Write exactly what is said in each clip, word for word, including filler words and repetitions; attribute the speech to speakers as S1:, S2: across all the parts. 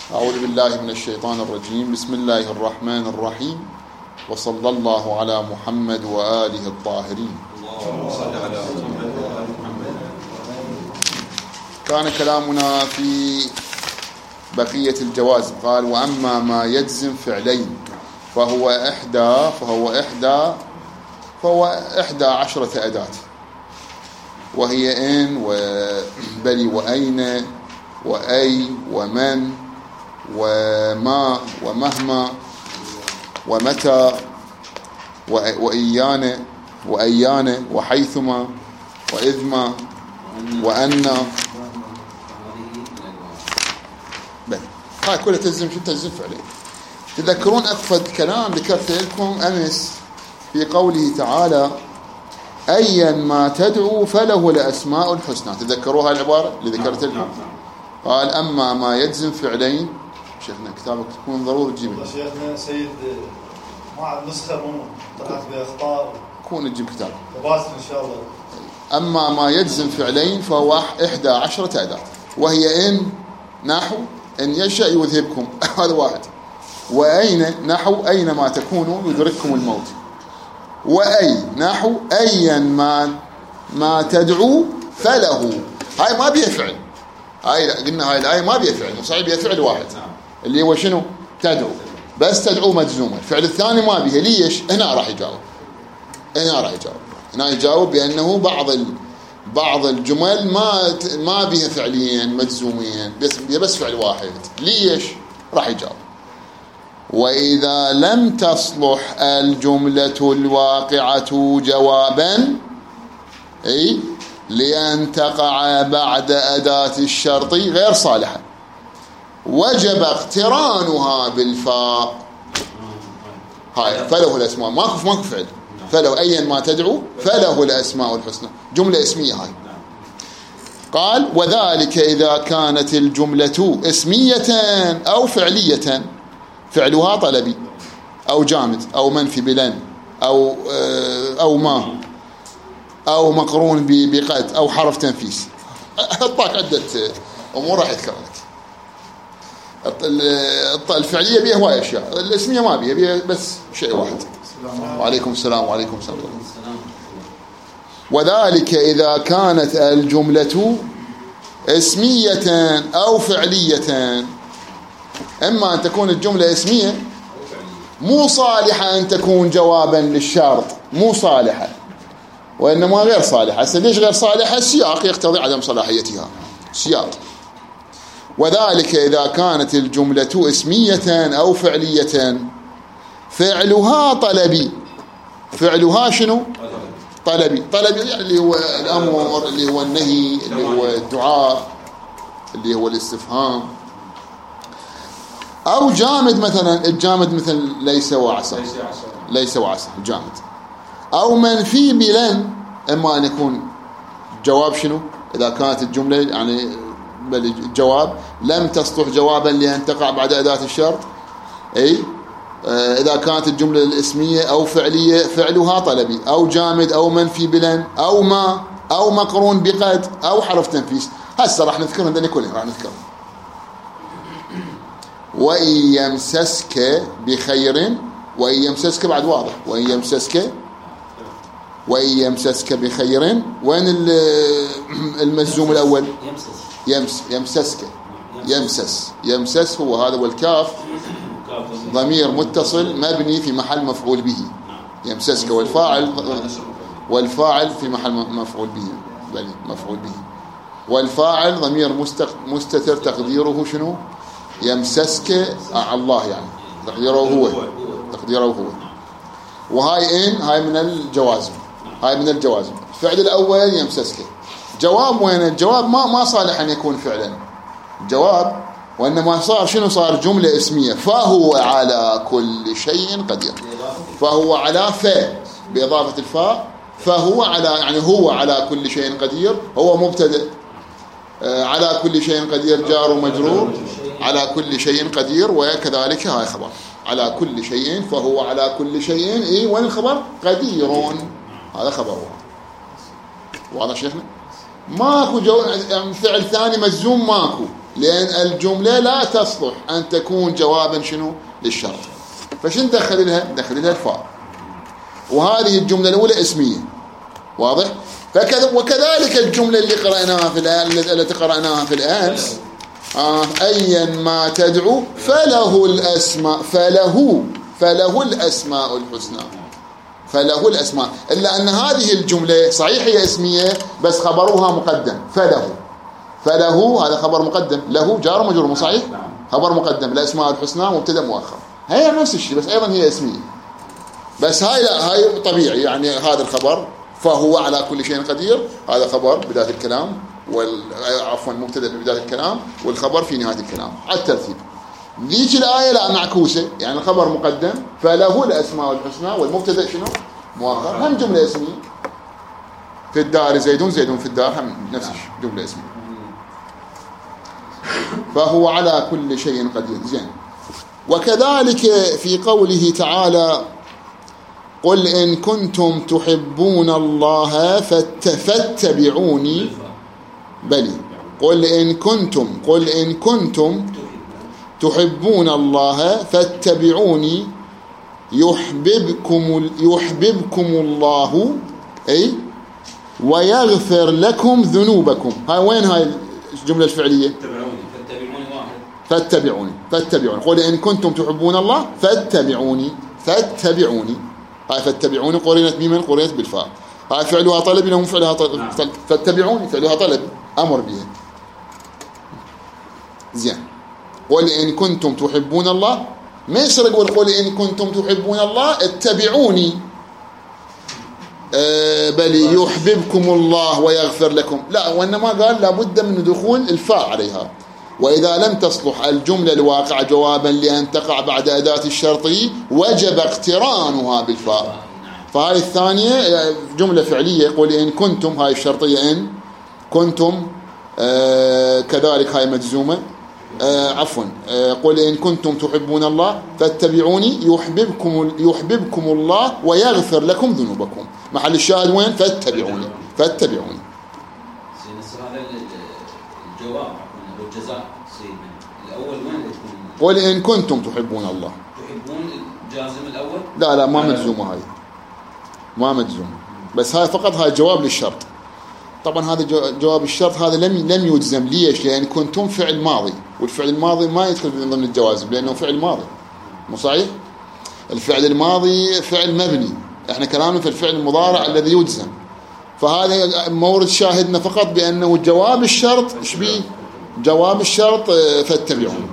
S1: أعوذ بالله من الشيطان الرجيم. بسم الله الرحمن الرحيم، وصلى الله على محمد وآله الطاهرين. كان كلامنا في بقية الجواز. قال: وأما ما يجزم فعلين فهو إحدى فهو إحدى فهو إحدى عشرة أداة، وهي إن وبلي وأين وأي ومن وما ومهما ومتى وإيان وأيان وحيثما وإذما وأن. هاي كلها تلزم شو تلزم فعلين. تذكرون أكفد كلام ذكرت لكم أمس في قوله تعالى: أيا ما تدعو فله الأسماء الحسنى. تذكروا هاي العبارة اللي ذكرت لكم؟ قال: أما ما يجزم فعلين. شيخنا كتابك تكون ضروري تجيبه.
S2: شيخنا سيد ما عاد نسخة مو طلعت بأخطاء.
S1: كون تجيب كتاب.
S2: وباسل إن شاء الله.
S1: أما ما يجزم فعلين فهو إحدى عشرة أداة، وهي إن نحو إن يشأ يذهبكم هذا واحد، وأين نحو أينما تكونوا يدرككم الموت، وأي نحو أيا ما ما تدعو فله. هاي ما بيها فعل، هاي قلنا هاي الآية ما بيها فعل، صحيح بيها فعل واحد اللي هو شنو؟ تدعو، بس تدعو مجزومة. الفعل الثاني ما بيها. ليش؟ هنا راح يجاوب هنا راح يجاوب هنا يجاوب بأنه بعض ال... بعض الجمل ما ما بيها فعليين مجزومين، بس بس فعل واحد. ليش؟ راح يجاوب: وإذا لم تصلح الجملة الواقعة جوابا أي لأن تقع بعد أداة الشرط غير صالحة، وجب اقترانها بالفاء. هاي فله الأسماء، ماكو ماكو فعل، فله أيا ما تدعو فله الأسماء الحسنى، جملة اسمية هاي. قال: وذلك إذا كانت الجملة اسمية أو فعلية، فعلها طلبي أو جامد أو منفي بلن أو أو ما أو مقرون بقد أو حرف تنفيس. أعطاك عدة أمور راح يذكر لك. الفعلية بيها هواية أشياء، الاسمية ما بيها، بيها بس شيء واحد. وعليكم السلام وعليكم السلام. وذلك إذا كانت الجملة اسمية أو فعلية، إما أن تكون الجملة اسمية مو صالحة أن تكون جوابا للشرط، مو صالحة، وإنما غير صالحة. ليش غير صالحة؟ السياق يقتضي عدم صلاحيتها، سياق. وذلك إذا كانت الجملة اسمية أو فعلية، فعلها طلبي. فعلها شنو؟ طلبي. طلبي يعني اللي هو الأمر، اللي هو النهي، اللي هو الدعاء، اللي هو الاستفهام. أو جامد مثلا، الجامد مثل ليس وعسى، ليس وعسى جامد. أو منفي بلن، إما أن يكون جواب شنو؟ إذا كانت الجملة يعني الجواب لم تصلح جوابا لأن تقع بعد أداة الشرط. أي إذا كانت الجملة الاسمية أو فعلية، فعلها طلبي أو جامد أو منفي بلن أو ما أو مقرون بقد أو حرف تنفيس. هسه راح نذكرهم ذني كلهم راح نذكرهم. وإن يمسسك بخير، وإن يمسسك بعد واضح، وإن يمسسك وإن يمسسك بخير. وين المجزوم الأول؟ يمس يمسسك يمسس يمسس هو هذا، والكاف ضمير متصل مبني في محل مفعول به. يمسسك والفاعل والفاعل في محل مفعول به، بل مفعول به. والفاعل ضمير مستتر تقديره شنو؟ يمسسك الله، يعني تقديره هو تقديره هو. وهاي إن هاي من الجوازم، هاي من الجوازم. الفعل الأول يمسسك، جواب وين الجواب؟ ما ما صالح أن يكون فعلا جواب، وإنما صار شنو؟ صار جملة اسمية. فهو على كل شيء قدير. فهو على فاء بإضافة الفاء، فهو على يعني هو على كل شيء قدير. هو مبتدأ، على كل شيء قدير جار ومجرور، على كل شيء قدير. وكذلك هاي خبر على كل شيء، فهو على كل شيء. إيه وين الخبر؟ قديرون، هذا خبر. واضح شيخنا؟ ماكو جو... فعل ثاني مجزوم، ماكو لأن الجملة لا تصلح أن تكون جوابا شنو للشرط. فشن دخل لها؟ دخل لها الفاء. وهذه الجملة الأولى اسمية، واضح؟ فكذا وكذلك الجملة اللي قرأناها في الآن التي قرأناها في الأمس، آه أيا ما تدعو فله الأسماء فله فله الأسماء الحسنى فله الأسماء. إلا أن هذه الجملة صحيح هي اسمية بس خبرها مقدم، فله فله هذا خبر مقدم، له جار مجرور مو صحيح؟ خبر مقدم، الأسماء الحسنى مبتدأ مؤخر، هي نفس الشيء بس أيضا هي اسمية. بس هاي لا هاي طبيعي، يعني هذا الخبر فهو على كل شيء قدير، هذا خبر بداية الكلام وال عفوا مبتدأ ببداية الكلام والخبر في نهاية الكلام على الترتيب. ذيك الآية لا معكوسة، يعني الخبر مقدم فله الأسماء الحسنى والمبتدأ شنو؟ مؤخر، هم جملة اسمية. في الدار زيدون زيدون في الدار هم نفس جملة اسمية. فهو على كل شيء قدير. زين. وكذلك في قوله تعالى قل إن كنتم تحبون الله فاتبعوني بلي قل إن كنتم قل إن كنتم تحبون الله فاتبعوني يحببكم يحببكم الله أي ويغفر لكم ذنوبكم. هاي وين هاي الجملة الفعلية؟ فاتبعوني فاتبعوني قل إن كنتم تحبون الله فاتبعوني فاتبعوني هاي فاتبعوني قرنت بمن؟ قرنت بالفاء. هاي فعلها طلب لهم فعلها طلب. فاتبعوني فعلها طلب أمر بها. زين. قل إن كنتم تحبون الله ما يصير يقول قل إن كنتم تحبون الله اتبعوني أه بل يحببكم الله ويغفر لكم، لا، وإنما قال لابد من دخول الفاء عليها. وإذا لم تصلح الجملة الواقعة جوابا لأن تقع بعد أداة الشرط وجب اقترانها بالفاء. فهاي الثانية جملة فعلية قل إن كنتم، هاي الشرطية إن كنتم آه كذلك هاي مجزومة آه عفوا آه قل إن كنتم تحبون الله فاتبعوني يحببكم يحببكم الله ويغفر لكم ذنوبكم. محل الشاهد وين؟ فاتبعوني فاتبعوني.
S3: هذا الجواب والجزاء سيدنا الأول وين يكون؟
S1: قل إن كنتم تحبون الله.
S3: تحبون الجازم الأول؟
S1: لا لا ما مجزومة هاي، ما مجزوم، بس هاي فقط هاي جواب للشرط. طبعا هذا جواب الشرط هذا لم لم يجزم. ليش؟ لأن كنتم فعل ماضي، والفعل الماضي ما يدخل من ضمن الجوازم لأنه فعل ماضي، مو صحيح؟ الفعل الماضي فعل مبني، احنا كلامنا في الفعل المضارع الذي يجزم. فهذا مورد شاهدنا فقط بأنه جواب الشرط ايش بيه؟ جواب الشرط فاتبعون.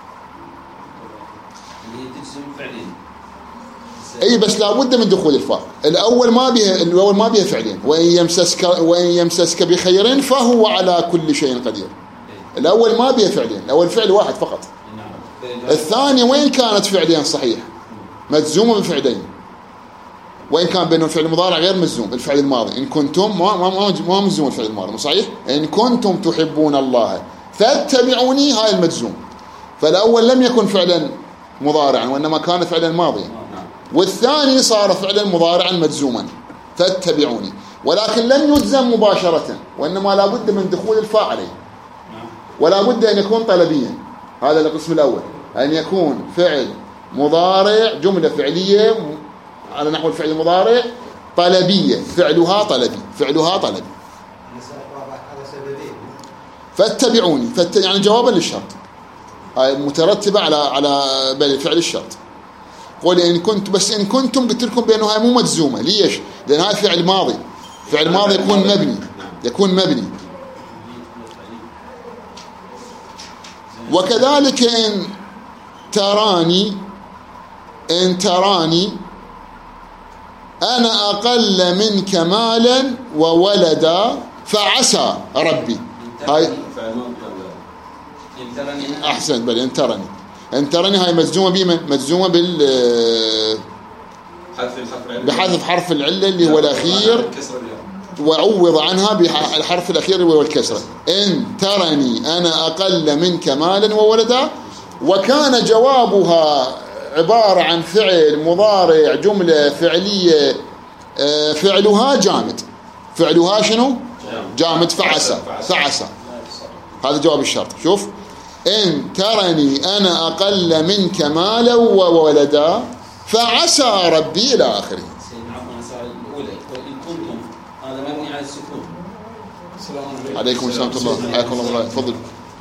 S1: اي بس لابد من دخول الفاء. الاول ما بها الاول ما بها فعلين، وان يمسسك وان يمسسك بخير فهو على كل شيء قدير. الاول ما بها فعلين، الاول فعل واحد فقط. الثاني وين كانت فعلين صحيح مجزومه بفعلين، وين كان بينهم الفعل المضارع غير مجزوم. الفعل الماضي ان كنتم ما ما ما مجزوم الفعل الماضي، مو صحيح؟ ان كنتم تحبون الله فاتبعوني هاي المجزوم. فالاول لم يكن فعلا مضارعا وانما كان فعلا ماضيا، والثاني صار فعلا مضارعا مجزوما فاتبعوني، ولكن لم يجزم مباشرة وإنما لا بد من دخول الفاء عليه، ولا بد أن يكون طلبيا. هذا القسم الأول، أن يكون فعل مضارع جملة فعلية على نحو الفعل المضارع طلبية، فعلها طلبي فعلها طلبي فاتبعوني فت... يعني جوابا للشرط مترتبة على على بل فعل الشرط. قول إن كنت، بس إن كنتم قلت لكم بأنه هاي مو مجزومة. ليش؟ لأن هاي فعل ماضي، فعل ماضي يكون مبني يكون مبني. وكذلك إن تراني إن تراني أنا أقل منك مالا وولدا فعسى ربي. هاي أحسن بل إن تراني إن تراني هاي مجزومة بمن؟ مجزومة بال بحذف حرف العلة اللي هو الأخير وعوض عنها بالحرف الأخير اللي هو الكسرة. إن ترني أنا أقل منك مالا وولدا. وكان جوابها عبارة عن فعل مضارع جملة فعلية فعلها جامد. فعلها شنو؟ جامد فعسى فعسى. هذا جواب الشرط. شوف إن ترني أنا أقل منك مالا وولدا فعسى ربي إلى آخره.
S3: سيدنا عفوا السؤال الأولى إن كنتم هذا مبني على السكون.
S1: عليكم السلام ورحمة الله. حياكم الله. تفضل.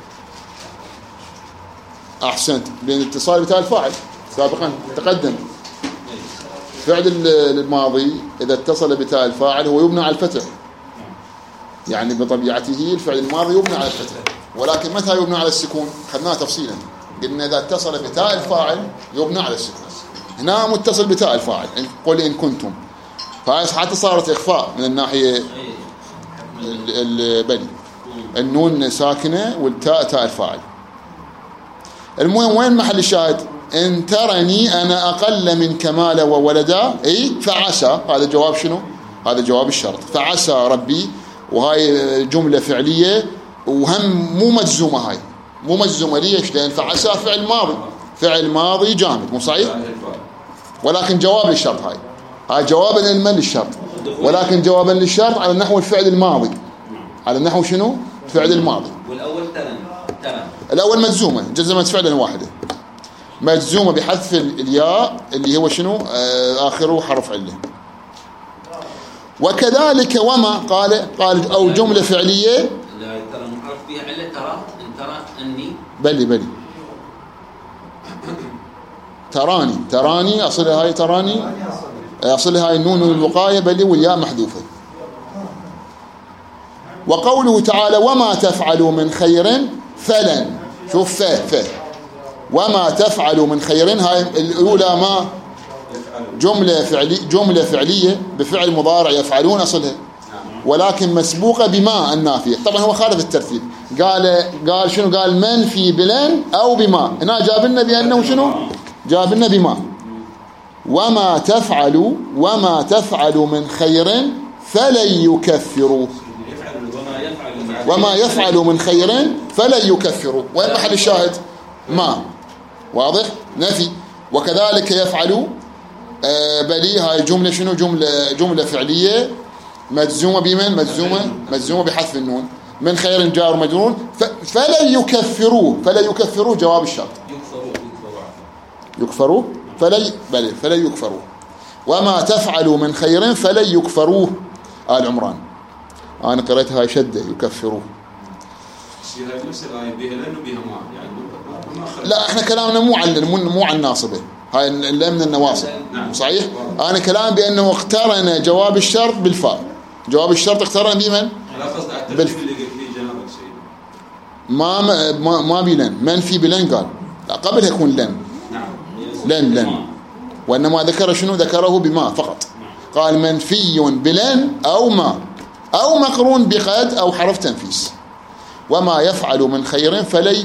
S1: أحسنت. لأن الاتصال بتاع الفاعل سابقا تقدم. فعل الماضي إذا اتصل بتاء الفاعل هو يبنى على الفتح، يعني بطبيعته الفعل الماضي يبنى على الفتح، ولكن متى يبنى على السكون؟ خدناه تفصيلا، قلنا إذا اتصل بتاء الفاعل يبنى على السكون. هنا متصل بتاء الفاعل قل إن كنتم، فحتى صارت إخفاء من الناحية البلي، النون ساكنة والتاء تاء الفاعل. المهم وين محل الشاهد؟ إن ترني أنا أقل منك مالا وولدا، أي فعسى، هذا جواب شنو؟ هذا جواب الشرط، فعسى ربي، وهاي جملة فعلية وهم مو مجزومة، هاي مو مجزومة. ليش؟ لأن فعسى فعل ماضي، فعل ماضي جامد مو صحيح؟ ولكن جواب للشرط، هاي هاي جوابا لمن للشرط، ولكن جوابا للشرط على نحو الفعل الماضي، على نحو شنو؟ الفعل الماضي.
S3: والأول ترن ترن
S1: الأول مجزومة، جزمت فعلا واحدة، مجزومة بحذف الياء اللي هو شنو؟ آخره حرف علة. وكذلك وما قال قال أو جملة فعلية
S3: لا ترى محرف فيها علة، ترى إن ترى أني
S1: بلي بلي تراني تراني أصلها هاي تراني، أصلها هاي النون الوقاية بلي والياء محذوفة. وقوله تعالى وما تفعلوا من خير فلن، شوف فه فه وما تفعلوا من خير، هاي الأولى ما جملة فعلي جملة فعلية بفعل مضارع يفعلون أصلها، ولكن مسبوقة بما النافية. طبعا هو خالف الترتيب، قال قال شنو؟ قال من في بلن أو بما، هنا جاب لنا بأنه شنو؟ جاب لنا بما. وما تفعلوا وما تفعلوا من خير فلن يكفروا، وما يفعلوا من خير فلن يكفروا. وين محل الشاهد؟ ما واضح؟ نفي. وكذلك يفعلوا آه بلي، هاي جملة شنو؟ جملة جملة فعلية مجزومة بمن؟ مجزومة مجزومة بحذف النون. من خير جار مجرور، فلن يكفروه، فلن يكفروه جواب الشرط. يكفروه فلن بلي فلن يكفروه. وما تفعلوا من خير فلن يكفروه. آل عمران أنا قرأت هاي شدة يكفروه. لا احنا كلامنا مو عن مو عن ناصبه، هاي اللي من النواصب صحيح. انا كلام بانه اقترن جواب الشرط بالفاء، جواب الشرط اقترن بمن؟ بالف... ما ما ما بلن، من في بلن قال لا قبلها يكون لن لن لن، وانما ذكر شنو؟ ذكره بما فقط، قال منفي بلن او ما او مقرون بقد او حرف تنفيس. وما يفعل من خير فلي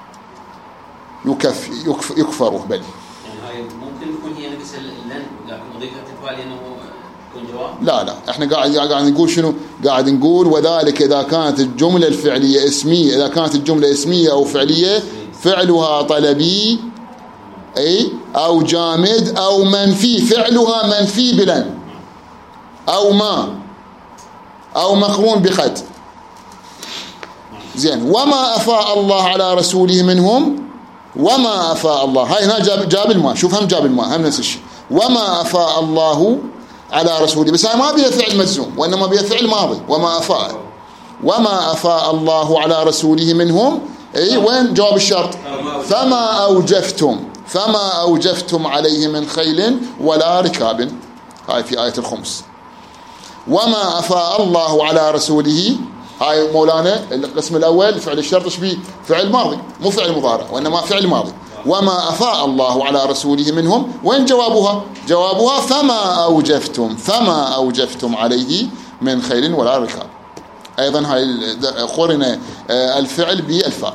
S1: يكف يكف يكفره بل.
S3: يعني هاي ممكن تكون هي نفس اللن لكن اضيفها تفعل انه يكون جواب؟
S1: لا لا احنا قاعد قاعد نقول شنو؟ قاعد نقول وذلك اذا كانت الجمله الفعليه اسميه، اذا كانت الجمله اسميه او فعليه فعلها طلبي اي او جامد او منفي، فعلها منفي بلن او ما او مقرون بقد. زين. وما افاء الله على رسوله منهم، وما افاء الله، هاي هنا جاب جاب الماء، شوف هم جاب الماء هم نفس الشيء. وما افاء الله على رسوله، بس هاي ما بيها فعل مجزوم وانما بيها فعل ماضي. وما افاء وما افاء الله على رسوله منهم، اي وين جواب الشرط؟ فما اوجفتم فما اوجفتم عليه من خيل ولا ركاب، هاي في آية الخمس. وما افاء الله على رسوله، هاي مولانا القسم الأول فعل الشرط شبيه فعل ماضي مو فعل مضارع وإنما فعل ماضي. وما أفاء الله على رسوله منهم، وين جوابها؟ جوابها فما أوجفتم فما أوجفتم عليه من خيل ولا ركاب. أيضا هاي قرن الفعل بالفاء.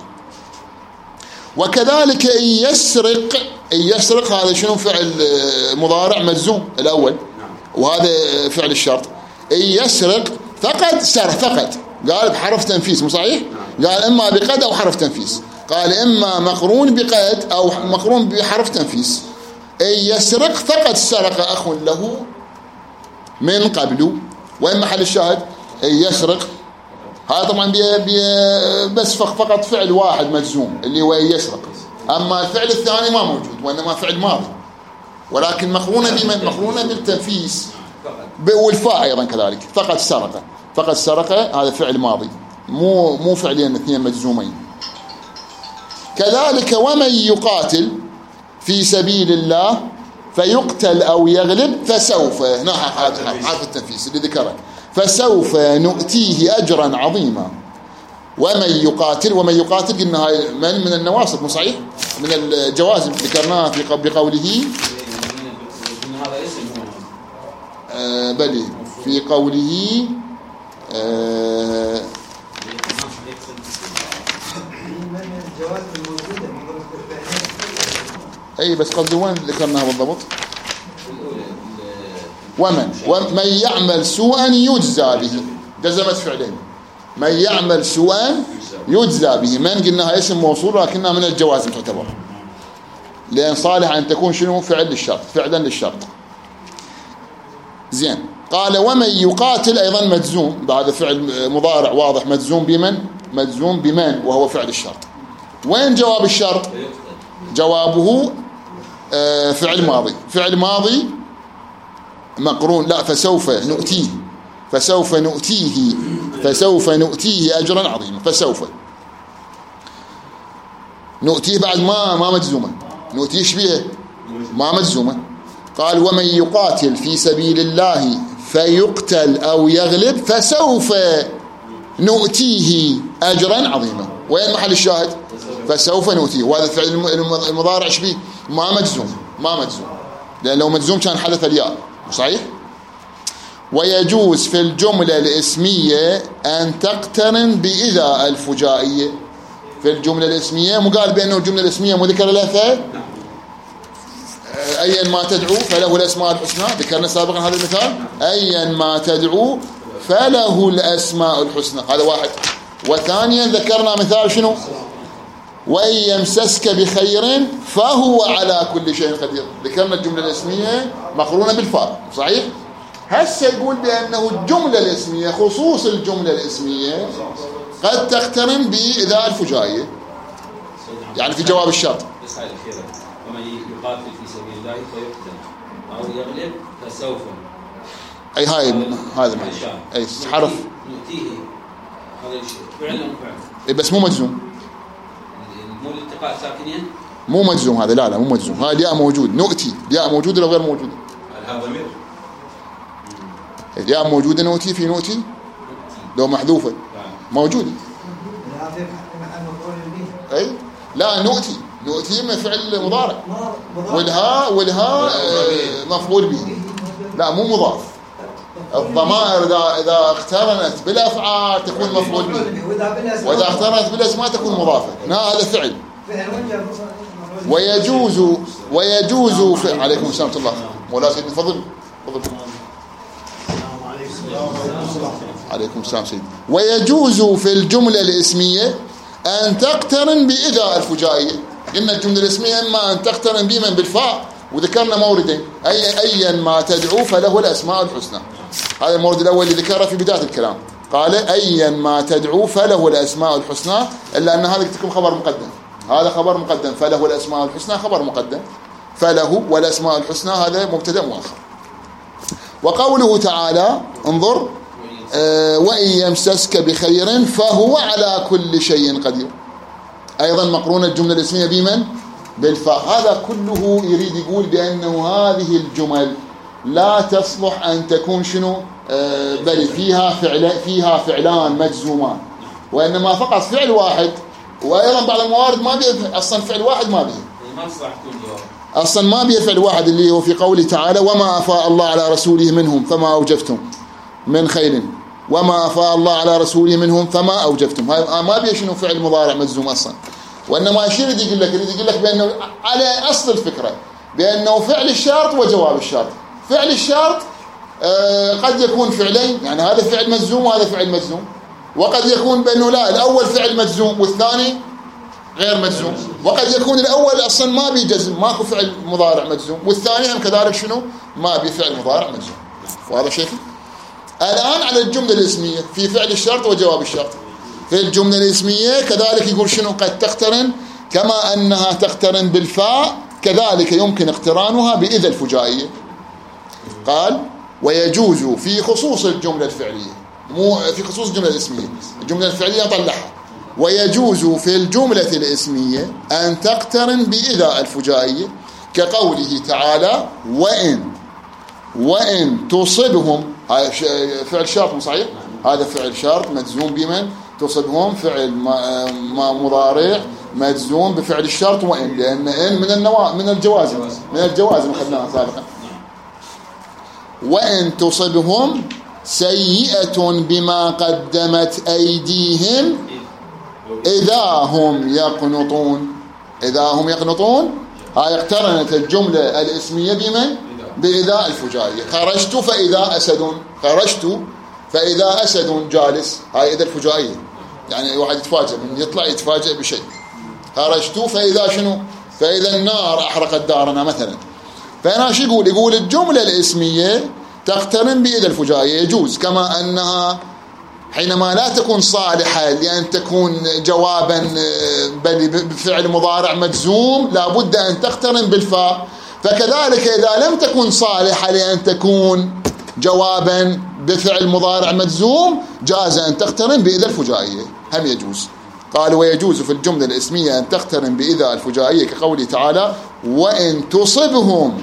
S1: وكذلك إن يسرق، إن يسرق هذا شنو؟ فعل مضارع مجزوم الأول، وهذا فعل الشرط. إن يسرق فقد سر، فقد قال بحرف تنفيس مو صحيح؟ قال إما بقد أو حرف تنفيس، قال إما مقرون بقد أو مقرون بحرف تنفيس. إن يسرق فقد سرق أخ له من قبل. وين محل الشاهد؟ إن يسرق هذا طبعا بي بي بس فقط فعل واحد مجزوم اللي هو يسرق، أما الفعل الثاني ما موجود وإنما فعل ماضي، ولكن مقرونة بمن؟ مقرونة بالتنفيس والفاء أيضا كذلك. فقد سرق، فقد سرق هذا فعل ماضي، مو مو فعلين اثنين مجزومين. كذلك ومن يقاتل في سبيل الله فيقتل أو يغلب فسوف، هنا حرف التنفيس اللي ذكره، فسوف نؤتيه أجرا عظيما. ومن يقاتل، ومن يقاتل قلنا هاي من من النواصب، مو صحيح؟ من الجوازم ذكرناها في بقوله
S3: هذا اسم
S1: آه بلي في قوله آه اي بس قصدي وين ذكرناها بالضبط؟ ومن ومن يعمل سوءا يجزى به، جزمت فعلين، من يعمل سوءا يجزى به. من قلناها اسم موصول لكنها من الجوازم تعتبر، لأن صالح أن تكون شنو؟ فعل للشرط، فعلا للشرط. زين. قال ومن يقاتل أيضا مجزوم، بعد فعل مضارع واضح مجزوم بمن؟ مجزوم بمن وهو فعل الشرط. وين جواب الشرط؟ جوابه آه فعل ماضي، فعل ماضي مقرون، لا فسوف نؤتيه، فسوف نؤتيه، فسوف نؤتيه أجرا عظيما. فسوف نؤتيه بعد ما ما مجزومة، نؤتيه شبيه ما مجزومة. قال ومن يقاتل في سبيل الله فيقتل أو يغلب فسوف نؤتيه أجرا عظيما. وين محل الشاهد؟ فسوف نؤتيه، وهذا فعل المضارع شبيه ما مجزوم، ما مجزوم، لأن لو مجزوم كان حدث الياء، صحيح؟ ويجوز في الجملة الاسمية أن تقترن بإذا الفجائية. في الجملة الاسمية مو قال بأنه الجملة الاسمية مو ذكر لها فعل، أيا ما تدعو فله الأسماء الحسنى، ذكرنا سابقا هذا المثال، أيا ما تدعو فله الأسماء الحسنى، هذا واحد. وثانيا ذكرنا مثال شنو؟ وإن يمسسك بخير فهو على كل شيء قدير، ذكرنا الجملة الاسمية مقرونة بالفاء، صحيح؟ هسه يقول بأنه الجملة الاسمية، خصوص الجملة الاسمية قد تقترن بإذا الفجائية، يعني في جواب الشرط.
S3: بس هاي الأخيرة ومن يقاتل في سبيل الله فيقتل أو يغلب فسوف،
S1: أي هاي هذا أي حرف
S3: نؤتيه، هذا الشيء فعل أو فعل؟
S1: أي بس مو مجزوم،
S3: مو الالتقاء ساكنين،
S1: مو مجزوم هذا، لا لا مو مجزوم، هاي الياء موجود، نؤتي الياء موجودة لو غير موجودة؟
S3: هذا ضمير،
S1: الياء موجودة نؤتي في نؤتي لو محذوفة موجودة. أي لا نؤتي، نؤتي من فعل مضارع، والهاء والهاء مفعول به، لا مو مضاف. الضمائر إذا إذا اقترنت بالأفعال تكون مفعول به، وإذا اقترنت بالأسماء تكون مضافة. هذا فعل. ويجوز ويجوز في... عليكم السلام ورحمة الله. مولاي سيدي تفضل تفضل. عليكم السلام سيدي. ويجوز في الجملة الاسمية أن تقترن بإذا الفجائية. قلنا الجملة الاسمية إما أن تقترن بمن بالفاء، وذكرنا موردين، أي أيا ما تدعو فله الأسماء الحسنى. هذا المورد الأول اللي ذكره في بداية الكلام، قال أيا ما تدعو فله الأسماء الحسنى، إلا أن هذا يكتب خبر مقدم، هذا خبر مقدم، فله الأسماء الحسنى خبر مقدم، فله والأسماء الحسنى هذا مبتدأ مؤخر. وقوله تعالى انظر آه وإن يمسسك بخير فهو على كل شيء قدير، أيضا مقرونة الجملة الاسمية بمن؟ بالفاء. هذا كله يريد يقول بأنه هذه الجمل لا تصلح أن تكون شنو آه بل فيها فعل فيها فعلان مجزومان، وإنما فقط فعل واحد. وأيضا بعض الموارد ما بيه أصلا فعل واحد، ما بيه
S3: ما تصلح تكون جواب
S1: أصلا، ما بيه فعل واحد، اللي هو في قوله تعالى وما أفاء الله على رسوله منهم فما أوجفتم من خيل، وما أفاء الله على رسوله منهم فما أوجفتم، هاي ما بيه شنو فعل مضارع مجزوم أصلا. وإنما شيء يريد يقول لك يريد يقول لك بأنه على أصل الفكرة بأنه فعل الشرط وجواب الشرط. فعل الشرط آه قد يكون فعلين، يعني هذا فعل مجزوم وهذا فعل مجزوم، وقد يكون بأنه لا الأول فعل مجزوم والثاني غير مجزوم، وقد يكون الأول أصلا ما بيجزم، ماكو فعل مضارع مجزوم، والثاني هم كذلك شنو ما بفعل مضارع مجزوم. وهذا شيء الآن على الجملة الاسمية في فعل الشرط وجواب الشرط. في الجملة الاسمية كذلك يقول شنو؟ قد تقترن كما أنها تقترن بالفاء كذلك يمكن اقترانها بإذا الفجائية. قال ويجوز في خصوص الجملة الفعلية، مو في خصوص الجملة الاسمية، الجملة الفعلية نطلعها. ويجوز في الجملة الاسمية أن تقترن بإذا الفجائية كقوله تعالى وإن وإن تصبهم، هذا فعل شرط مو صحيح؟ هذا فعل شرط مجزوم بمن؟ تصبهم، فعل ما مضارع مجزوم بفعل الشرط وإن، لأن إن من النوا من الجوازم من الجوازم خدناها سابقا. وإن تصبهم سيئة بما قدمت أيديهم إذا هم يقنطون. إذا هم يقنطون هاي اقترنت الجملة الاسمية بمن؟ بإذا الفجائية. خرجت فإذا أسد، خرجت فإذا أسد جالس، هاي إذا الفجائية. يعني واحد يتفاجئ من يطلع يتفاجئ بشيء. خرجت فإذا شنو؟ فإذا النار أحرقت دارنا مثلا. فهنا شو يقول؟ يقول الجملة الاسمية تقترن بإذا الفجائية يجوز، كما أنها حينما لا تكون صالحة لأن تكون جوابا بل بفعل مضارع مجزوم لابد أن تقترن بالفاء، فكذلك إذا لم تكن صالحة لأن تكون جوابا بفعل مضارع مجزوم جاز أن تقترن بإذا الفجائية، هم يجوز. قال ويجوز في الجملة الاسمية أن تقترن بإذا الفجائية كقوله تعالى وإن تصبهم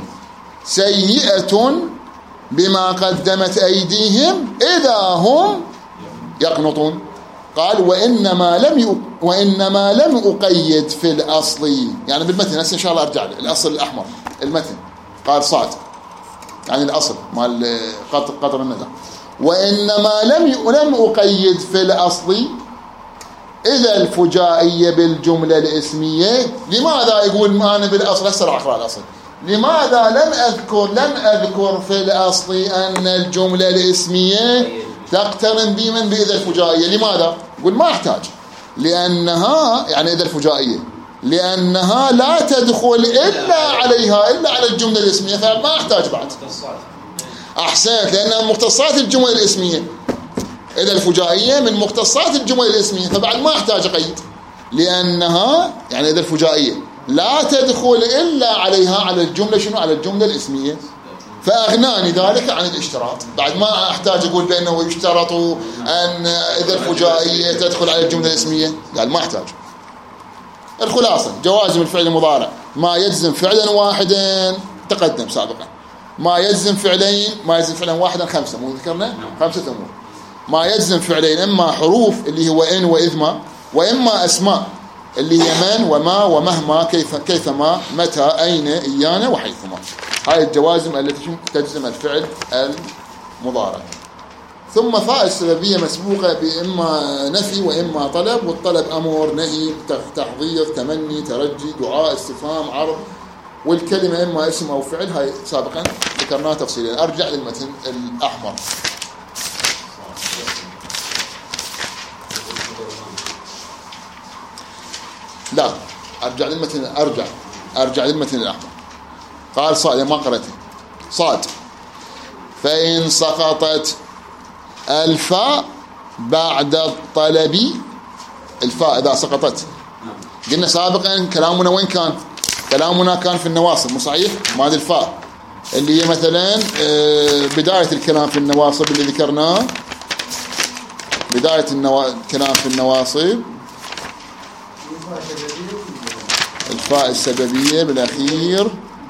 S1: سيئة بما قدمت أيديهم إذا هم يقنطون. قال وإنما لم ي... وإنما لم أقيد في الأصل، يعني بالمتن هسه إن شاء الله أرجع له الأصل الأحمر المتن. قال صاد يعني الأصل مال قطر قطر الندى. وإنما لم ي... لم أقيد في الأصل إذا الفجائية بالجملة الاسمية. لماذا يقول ما أنا بالأصل؟ أسرع أقرأ الأصل. لماذا لم أذكر لم أذكر في الأصل أن الجملة الاسمية تقترن بمن بإذا الفجائية؟ لماذا؟ يقول ما أحتاج، لأنها يعني إذا الفجائية لأنها لا تدخل إلا عليها إلا على الجملة الاسمية، فما أحتاج بعد. أحسنت، لأنها مختصات الجملة الاسمية. إذا الفجائية من مختصات الجمل الاسمية، فبعد ما أحتاج أقيد، لأنها يعني إذا الفجائية لا تدخل إلا عليها على الجملة شنو؟ على الجملة الاسمية، فأغناني ذلك عن الاشتراط. بعد ما أحتاج أقول بأنه يشترط أن إذا الفجائية تدخل على الجملة الاسمية، قال ما أحتاج. الخلاصة جوازم الفعل المضارع ما يجزم فعلا واحدا تقدم سابقا، ما يجزم فعلين ما يجزم فعلا واحدا خمسة، مو ذكرنا خمسة أمور. ما يجزم فعلين إما حروف اللي هو إن وإذما، وإما أسماء اللي هي من وما ومهما كيف كيفما متى أين إيانا وحيثما. هاي الجوازم التي تجزم الفعل المضارع. ثم فاء السببية مسبوقة بإما نفي وإما طلب، والطلب أمر نهي تحضير تمني ترجي دعاء استفهام عرض، والكلمة إما اسم أو فعل. هاي سابقا ذكرناها تفصيلا. أرجع للمتن الأحمر. لا أرجع للمتن أرجع أرجع للمتن الأحمر. قال صاد ما قرأته صاد فإن سقطت الفاء بعد الطلب. الفاء إذا سقطت، قلنا سابقا كلامنا وين كان؟ كلامنا كان في النواصب، مو صحيح؟ ما هذه الفاء اللي هي مثلا بداية الكلام في النواصب اللي ذكرناه، بداية النوا... الكلام في النواصب الفاء السببية بالأخير.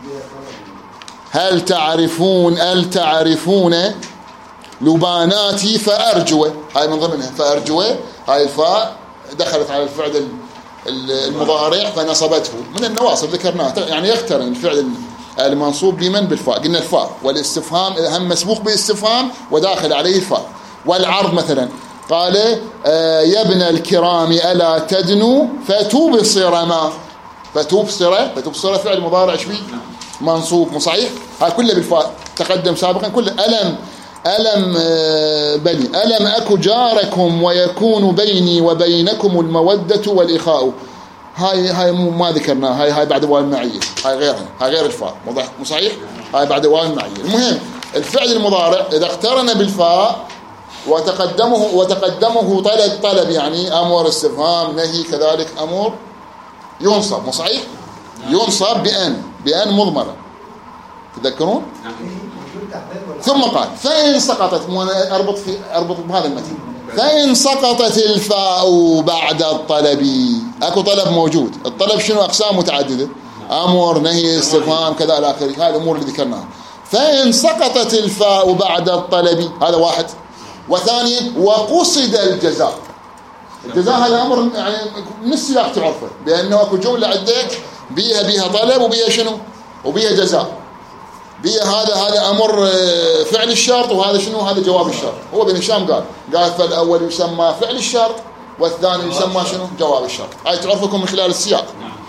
S1: هل تعرفون هل تعرفون لباناتي فأرجوه، هاي من ضمنها فأرجوه. هاي الفاء دخلت على الفعل المضارع فنصبته من النواصب ذكرناها، يعني يقترن الفعل المنصوب بمن بالفاء. قلنا الفاء والاستفهام هم مسبوق باستفهام وداخل عليه الفاء. والعرض مثلا قال يا ابن الكرام ألا تدنو فتبصر ما، فتبصر فتبصر فعل مضارع شوي منصوب، مو صحيح؟ هاي كله بالفاء تقدم سابقا كله. ألم ألم بني ألم أكو جاركم ويكون بيني وبينكم المودة والإخاء. هاي هاي مو ما ذكرناها، هاي هاي بعد واو المعية، هاي غيرها، هاي غير الفاء، مو صحيح؟ هاي بعد واو المعية. المهم الفعل المضارع إذا اقترن بالفاء وتقدمه وتقدمه طلب طلب يعني أمر استفهام نهي كذلك أمر ينصب، مو صحيح؟ ينصب بأن بأن مضمرة، تذكرون؟ ثم قال فإن سقطت، مو أنا أربط في أربط بهذا المتن، فإن سقطت الفاء بعد الطلب، أكو طلب موجود، الطلب شنو؟ أقسام متعددة، أمر نهي استفهام كذا إلى آخره، هذه الأمور اللي ذكرناها. فإن سقطت الفاء بعد الطلب، هذا واحد. وثانيا وقصد الجزاء، الجزاء هذا أمر يعني من السياق تعرفه، بأنه أكو جملة عندك بيها بيها طلب وبيها شنو؟ وبيها جزاء، بيها هذا هذا أمر فعل الشرط، وهذا شنو؟ هذا جواب الشرط. هو بن هشام قال قال فالأول يسمى فعل الشرط والثاني يسمى شنو؟ جواب الشرط. هاي تعرفكم من خلال السياق.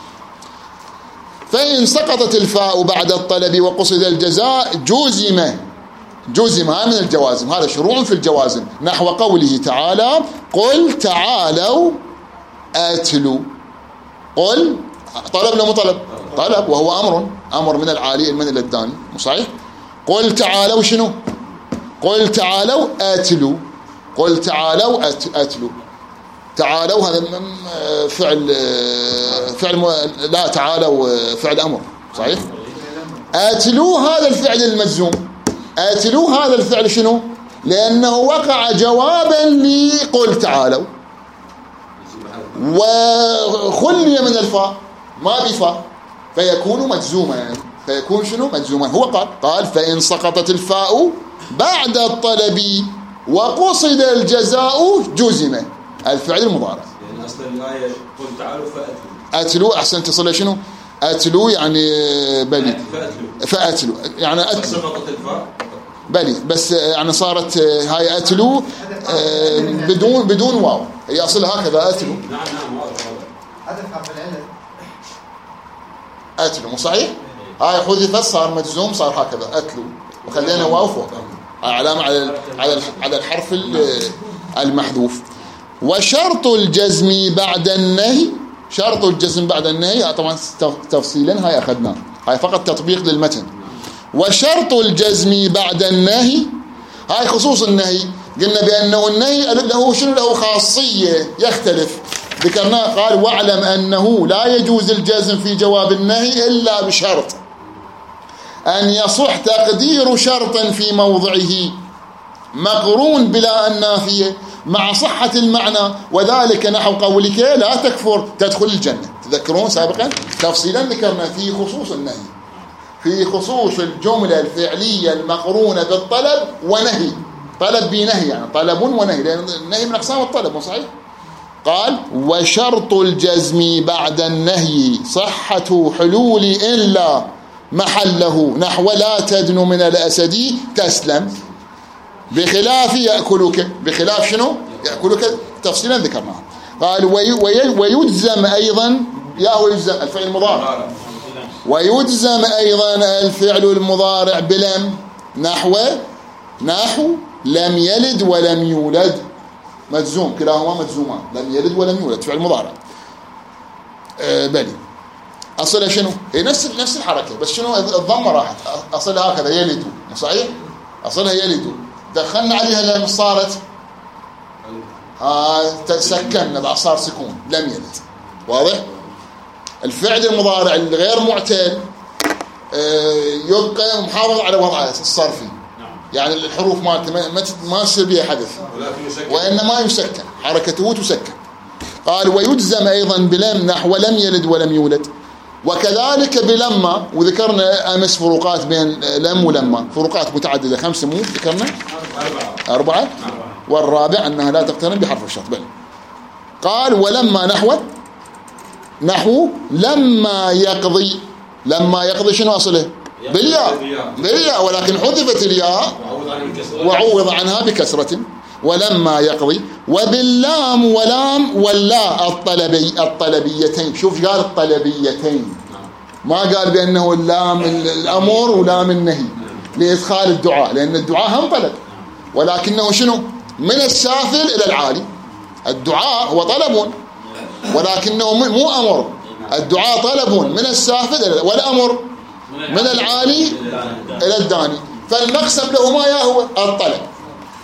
S1: فإن سقطت الفاء بعد الطلب وقصد الجزاء جزم، جزم هذا من الجوازم، هذا شروع في الجوازم، نحو قوله تعالى قل تعالوا آتلوا. قل طلب لو طلب؟ طلب، وهو أمر، أمر من العالي من إلى الداني، مو صحيح؟ قل تعالوا شنو؟ قل تعالوا آتلوا، قل تعالوا آتلوا، تعالوا هذا فعل فعل لا تعالوا فعل أمر، صحيح؟ آتلوا هذا الفعل المجزوم، آتلوا هذا الفعل شنو؟ لأنه وقع جوابا لقل تعالوا، وخلي من الفاء، ما بفاء، فيكون مجزوما، يعني فيكون شنو؟ مجزوما. هو قال قال فإن سقطت الفاء بعد الطلب وقصد الجزاء جزم، الفعل المضارع.
S3: يعني أصل الآية قل تعالوا فأتلوا،
S1: أتلوا أحسن تصل شنو؟ أتلوا يعني بلي،
S3: فأتلوا
S1: فأتلوا يعني أتلوا،
S3: سقطت الفاء
S1: بلي، بس يعني صارت هاي أتلوا بدون بدون واو، هي أصلها هكذا أتلوا.
S3: نعم نعم واضح واضح.
S2: هذا حرف العلة
S1: أتلوا، مو صحيح؟ هاي حذفت صار مجزوم، صار هكذا أتلوا، وخلينا واو فوق، علامة على على على الحرف المحذوف. وشرط الجزم بعد النهي، شرط الجزم بعد النهي طبعا تفصيلا هاي أخذناه، هاي فقط تطبيق للمتن. وشرط الجزم بعد النهي، هاي خصوص النهي، قلنا بأنه النهي له شنو؟ له خاصية يختلف، ذكرناه قال واعلم أنه لا يجوز الجزم في جواب النهي إلا بشرط أن يصح تقدير شرط في موضعه مقرون بلا النافية مع صحة المعنى، وذلك نحو قولك لا تكفر تدخل الجنة. تذكرون سابقا تفصيلا ذكرنا في خصوص النهي، في خصوص الجملة الفعلية المقرونة بالطلب ونهي، طلب بنهي يعني طلب ونهي، لأن النهي من أقسام الطلب، مو صحيح؟ قال وشرط الجزم بعد النهي صحة حلول إلا محله نحو لا تدن من الأسد تسلم بخلاف يأكلك، بخلاف شنو؟ يأكلك تفصيلا ذكرناه. قال وي وي ويجزم أيضا، يا هو يجزم الفعل المضارع، ويجزم أيضا الفعل المضارع بلم نحو نحو لم يلد ولم يولد، مجزوم، كلاهما مجزومان، لم يلد ولم يولد فعل مضارع. أه بلي أصلها شنو؟ هي نفس نفس الحركة، بس شنو الضمة راحت، أصلها هكذا يلد، صحيح؟ أصلها يلد، دخلنا عليها لم صارت ها تسكننا بعد صار سكون لم يلد. واضح؟ الفعل المضارع الغير معتل يبقى محافظ على وضعه الصرفي، يعني الحروف مالته ما ما يصير بها حذف، وإنما يسكن، حركته تسكن. قال ويجزم أيضا بلم نحو لم يلد ولم يولد، وكذلك بلما، وذكرنا أمس فروقات بين لم ولما، فروقات متعددة، خمسة مو ذكرنا؟ أربعة أربعة والرابع أنها لا تقترن بحرف الشرط. بل قال ولما نحو نحو لما يقضي، لما يقضي شنو أصله؟ بالياء، بالياء، ولكن حذفت الياء وعوض عنها بكسرة، ولما يقضي. وباللام ولام واللا الطلبي الطلبيتين، شوف قال الطلبيتين، ما قال بأنه اللام الأمر ولام النهي لإدخال الدعاء، لأن الدعاء هم طلب، ولكنه شنو؟ من السافل إلى العالي. الدعاء هو طلب ولكنه مو أمر، الدعاء طلب من السافل إلى، والأمر من العالي إلى الداني، فالمقسم لهما يا هو الطلب.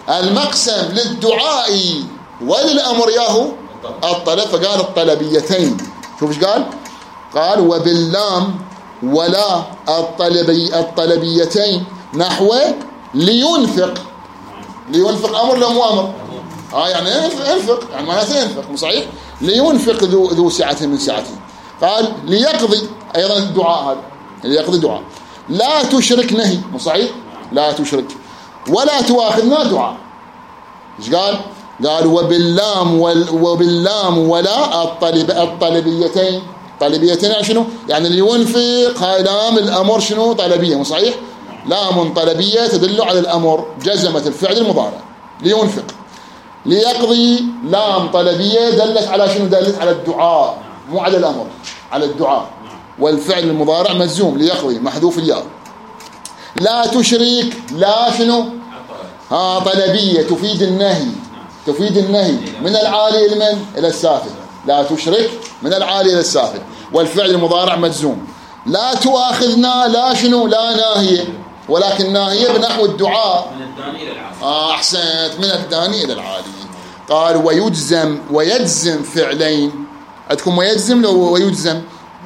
S1: المقسم للدعاء وللأمر ياهو الطلب، فقال الطلبيتين. شوف ايش قال؟ قال وباللام ولا الطلبي الطلبيتين نحو لينفق. لينفق أمر لا مو أمر؟ آه يعني انفق، يعني معناته ينفق، مو صحيح؟ لينفق ذو ذو سعة من سعته. قال ليقضي أيضا الدعاء، هذا ليقضي دعاء. لا تشرك نهي، مو صحيح؟ لا تشرك. ولا تواخذنا دعاء. ايش قال؟ قال وباللام وباللام ولا الطلب الطلبيتين. طلبيتين يعني شنو؟ يعني اللي ينفق هاي لام الأمر شنو؟ طلبية، مو صحيح؟ لام طلبية تدل على الأمر، جزمت الفعل المضارع لينفق. ليقضي لام طلبية دلت على شنو؟ دلت على الدعاء، مو على الأمر، على الدعاء. والفعل المضارع مجزوم ليقضي محذوف الياء. لا تشرك لا شنو؟ ها طلبية تفيد النهي، تفيد النهي من العالي إلى من؟ إلى السافل. لا تشرك من العالي إلى السافل، والفعل المضارع مجزوم. لا تؤاخذنا لا شنو؟ لا ناهية، ولكن ناهية بنحو الدعاء.
S3: من الداني إلى العالي.
S1: آه أحسنت، من الداني إلى العالي. قال ويجزم ويجزم فعلين. عندكم ويجزم لو ويجزم؟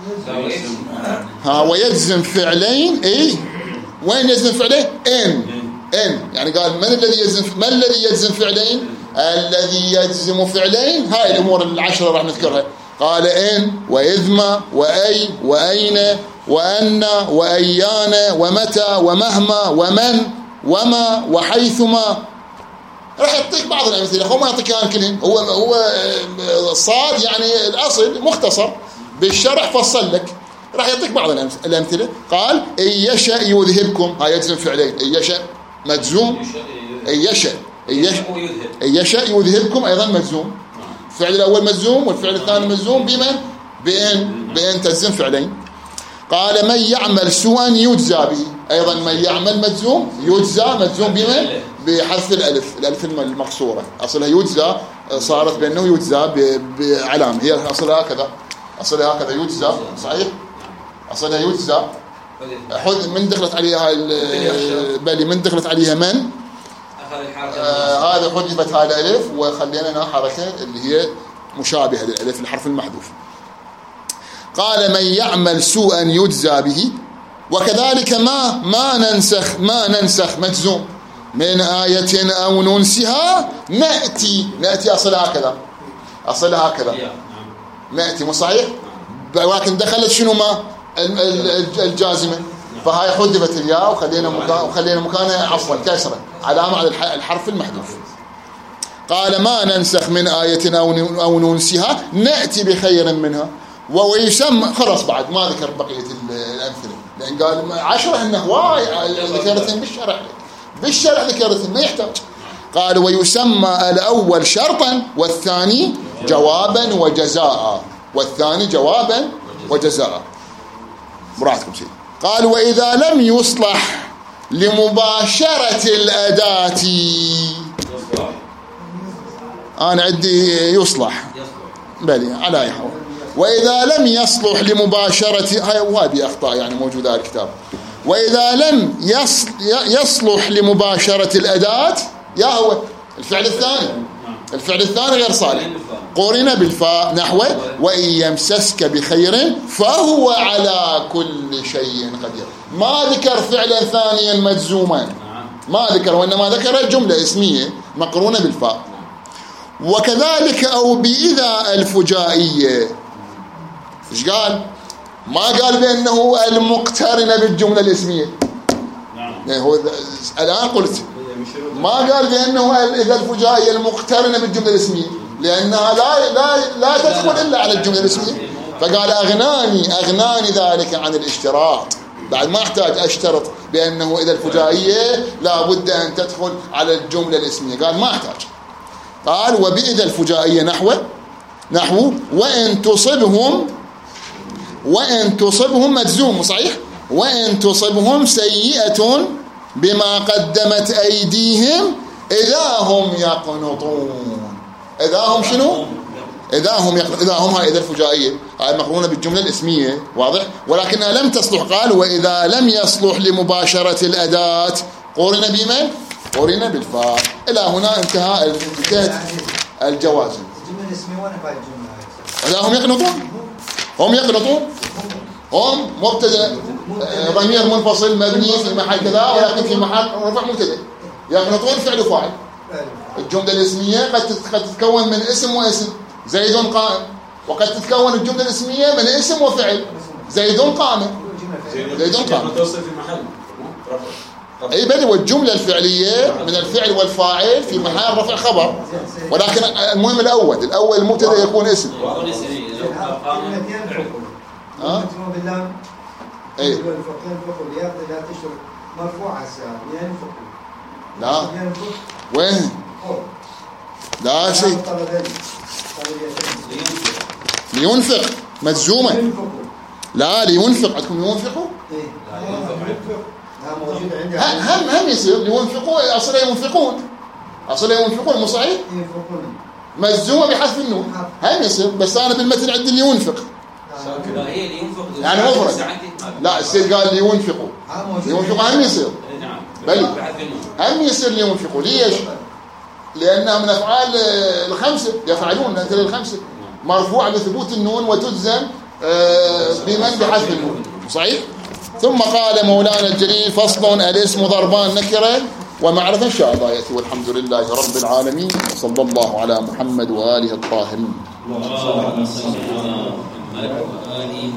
S1: ها ويجزم فعلين. إيه وين يجزم فعلين؟ إن إن يعني قال من الذي يجزم؟ ما الذي يجزم فعلين؟ الذي يجزم فعلين. هاي الأمور العشرة راح نذكرها. قال إن وإذما وأي وأين وأن وأيان ومتى ومهما ومن وما وحيثما. راح يعطيك بعض الأمثلة، هو ما يعطيك كلام كلهم. هو هو صاد يعني الأصل مختصر، بالشرح فصل لك، راح يعطيك بعض الأمثلة. قال إن يشأ يذهبكم، هاي يجزم فعلين. إن يشأ مجزوم، إن يشأ إن يشأ يذهبكم أيضا مجزوم. الفعل الأول مجزوم والفعل الثاني مجزوم بمن؟ بإن. بإن تجزم فعلين. قال من يعمل سوءا يجزى به، أيضا من يعمل مجزوم، يجزى مجزوم بمن؟ بحذف الألف، الألف المقصورة. أصلها يجزى، صارت بأنه يجزى بعلامة، هي أصلها هكذا، أصلها هكذا يجزى، صحيح؟ أصلها يجزى. حذ من دخلت عليها بالي من دخلت عليها من؟ آه هذا حذفت هذا الألف وخلينا لنا حركة اللي هي مشابهة للألف الحرف المحذوف. قال من يعمل سوءا يجزى به. وكذلك ما ما ننسخ ما ننسخ مجزوم من آية أو ننسها نأتي. نأتي أصلها هكذا، أصلها هكذا نأتي، مو صحيح؟ ولكن دخلت شنو ما الجازمة، فهاي حذفت الياء وخلينا مكان وخلينا مكانها عفوا كسرة علامة على الحرف المحذوف. قال ما ننسخ من آية أو ننسها نأتي بخير منها. ويسمى خلاص بعد ما ذكر بقية الأمثلة لأن قال عشرة إنه واي ذكرتهم بالشرح لك بالشرح ذكرتهم ما يحتاج. قال ويسمى الأول شرطا والثاني جوابا وجزاء، والثاني جوابا وجزاء. براحتكم سيدي. قال وإذا لم يصلح لمباشرة الأداة، أنا عندي يصلح بلي على يحوى. وإذا لم يصلح لمباشرة، هاي وهذه أخطاء يعني موجودة في الكتاب. وإذا لم يصلح لمباشرة الأداة، يا هو الفعل الثاني، الفعل الثاني غير صالح، قرن بالفاء نحو وإن يمسسك بخير فهو على كل شيء قدير. ما ذكر فعلا ثانيا مجزوما، ما ذكر، وإنما ذكر جملة اسمية مقرونة بالفاء. وكذلك أو بإذا الفجائية، إيش قال؟ ما قال بأنه المقترنة بالجملة الاسمية. يعني هو الآن قلت ما قال بأنه إذا الفجائية المقترنة بالجملة الاسمية، لأنها لا لا لا تدخل إلا على الجملة الاسمية. فقال أغناني أغناني ذلك عن الاشتراط، بعد ما أحتاج أشترط بأنه إذا الفجائية لا بد أن تدخل على الجملة الاسمية، قال ما أحتاج. قال وبإذا الفجائية نحو نحو وإن تصبهم وإن تصبهم مجزوم صحيح، وإن تصبهم سيئة بما قدمت أيديهم إذا هم يقنطون. إذا هم شنو؟ إذا هم يقنطون. إذا هم هاي إذا الفجائية هاي مقرونة بالجملة الاسمية، واضح؟ ولكنها لم تصلح. قال وإذا لم يصلح لمباشرة الأداة قرن بمن؟ قرن بالفاء. إلى هنا انتهى انتهت الجوازم.
S4: الجملة الاسمية وين باي الجملة؟
S1: لا هم يقنطون هم يقنطون هم مبتدأ ضمير منفصل مبني في محل كذا ولكن في محل رفع مبتدأ. يقنطون فعل وفاعل. الجملة الاسمية قد قد تتكون من اسم واسم زيد قائم، وقد تتكون الجملة الاسمية من اسم وفعل زيد قائم. زيد قائم
S3: توصل في محل رفع.
S1: اي بل والجملة الفعلية من الفعل والفاعل في محل رفع خبر، ولكن المهم الأول الأول المبتدأ يكون اسم.
S3: يكون اسم.
S1: ها؟ اي
S4: لا تشرك مرفوع الساعة ينفق.
S1: لا وين؟ لا شيء. لينفق مجزومة. لا لينفق عندكم ينفقوا؟ هم هم يصير لينفقوا أصلا ينفقون أصلا ينفقون مو صحيح؟ مجزومة بحذف النون هم يصير، بس أنا بالمتن عندي لينفق يعني مفرد. لا السيد قال لينفقوا لينفقوا هم يصير بل هم يصير لينفقوا. ليش؟ لأنها من أفعال الخمسة يفعلون مثل الخمسة مرفوع بثبوت النون وتجزم بمن بحذف النون صحيح. ثم قال مولانا الجليل فصل الاسم ضربان نكرة ومعرفة. إن شاء الله يأتي والحمد لله رب العالمين وصلى الله على محمد وآله الطاهرين.
S3: اللهم صل على محمد وآله